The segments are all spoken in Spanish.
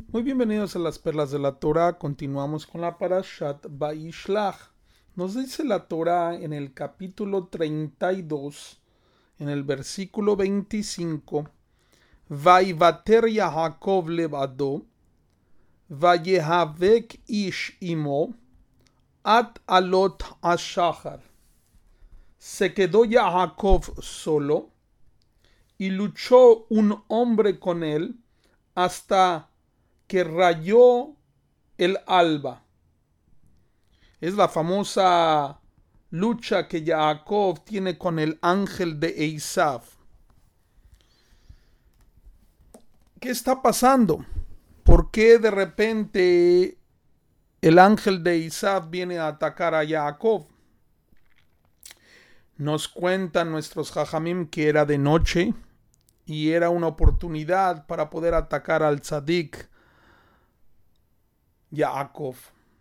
Muy bienvenidos a las perlas de la Torah. Continuamos con la Parashat Vaishlach. Nos dice la Torah en el capítulo 32, en el versículo 25, Vaivater Yaakov levado, Vayehavek ish imo, at alot ashachar. Se quedó Jacob solo y luchó un hombre con él hasta que rayó el alba. Es la famosa lucha que Jacob tiene con el ángel de Esav. ¿Qué está pasando? ¿Por qué de repente el ángel de Esav viene a atacar a Jacob? Nos cuentan nuestros jajamim que era de noche y era una oportunidad para poder atacar al tzadik Jacob.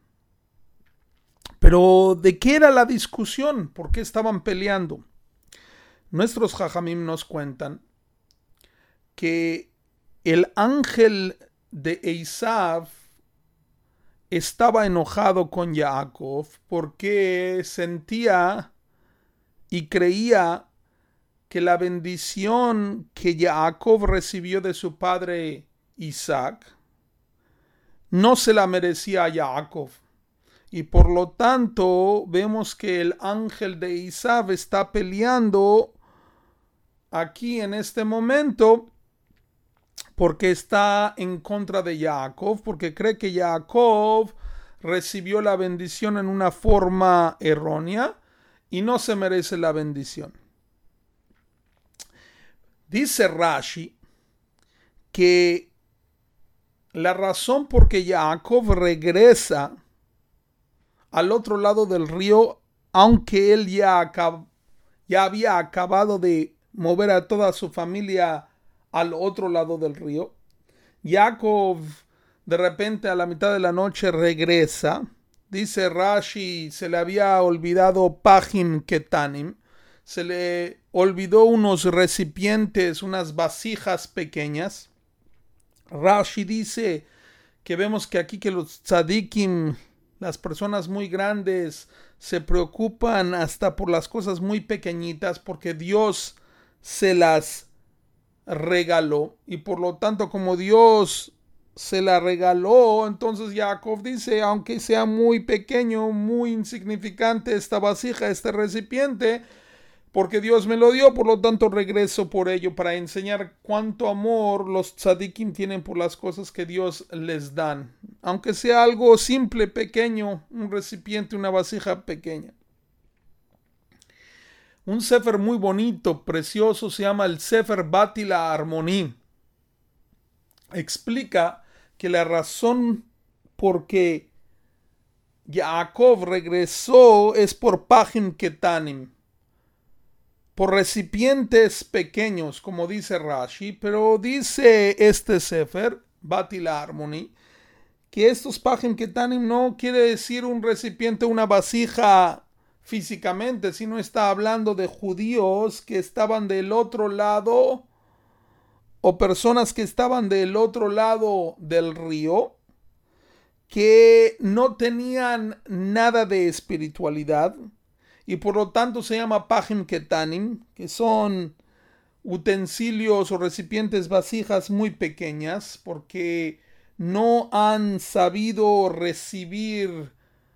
Pero ¿de qué era la discusión? ¿Por qué estaban peleando? Nuestros jajamim nos cuentan que el ángel de Esav estaba enojado con Jacob porque sentía y creía que la bendición que Jacob recibió de su padre Isaac no se la merecía a Jacob. Y por lo tanto vemos que el ángel de Esav está peleando aquí en este momento porque está en contra de Jacob, porque cree que Jacob recibió la bendición en una forma errónea y no se merece la bendición. Dice Rashi que la razón por que Jacob regresa al otro lado del río, aunque él ya había acabado de mover a toda su familia al otro lado del río, Jacob de repente a la mitad de la noche regresa. Dice Rashi, se le había olvidado Pajim Ketanim, se le olvidó unos recipientes, unas vasijas pequeñas. Rashi dice que vemos que aquí que los tzadikim, las personas muy grandes, se preocupan hasta por las cosas muy pequeñitas porque Dios se las regaló y por lo tanto como Dios se la regaló, entonces Jacob dice, aunque sea muy pequeño, muy insignificante esta vasija, este recipiente, porque Dios me lo dio, por lo tanto regreso por ello para enseñar cuánto amor los tzadikim tienen por las cosas que Dios les dan, aunque sea algo simple, pequeño, un recipiente, una vasija pequeña. Un sefer muy bonito, precioso, se llama el Sefer Batila Armoní. Explica que la razón por que Jacob regresó es por Pajim Ketanim, por recipientes pequeños, como dice Rashi, pero dice este Sefer, Batila Harmony, que estos Pajim Ketanim no quiere decir un recipiente, una vasija físicamente, sino está hablando de judíos que estaban del otro lado o personas que estaban del otro lado del río, que no tenían nada de espiritualidad y por lo tanto se llama Pajim Ketanim, que son utensilios o recipientes, vasijas muy pequeñas, porque no han sabido recibir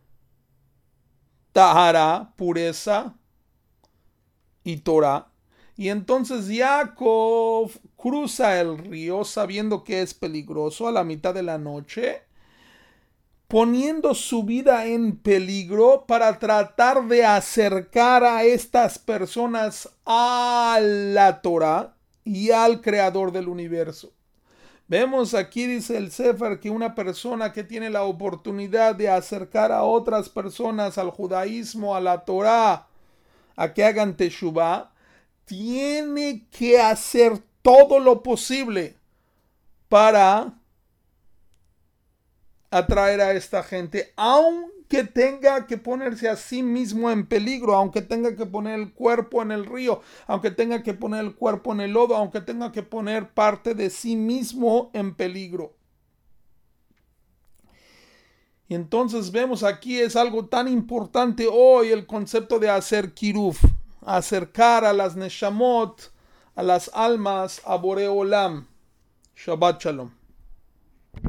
Tahara, pureza y Torah. Y entonces Jacob cruza el río sabiendo que es peligroso a la mitad de la noche, poniendo su vida en peligro para tratar de acercar a estas personas a la Torah y al creador del universo. Vemos aquí, dice el Sefer, que una persona que tiene la oportunidad de acercar a otras personas al judaísmo, a la Torah, a que hagan teshuvah, tiene que hacer todo lo posible para atraer a esta gente, aunque tenga que ponerse a sí mismo en peligro, aunque tenga que poner el cuerpo en el río, aunque tenga que poner el cuerpo en el lodo, aunque tenga que poner parte de sí mismo en peligro. Y entonces vemos aquí es algo tan importante hoy el concepto de hacer kiruf, acercar a las neshamot, a las almas a Boré Olam. Shabbat Shalom.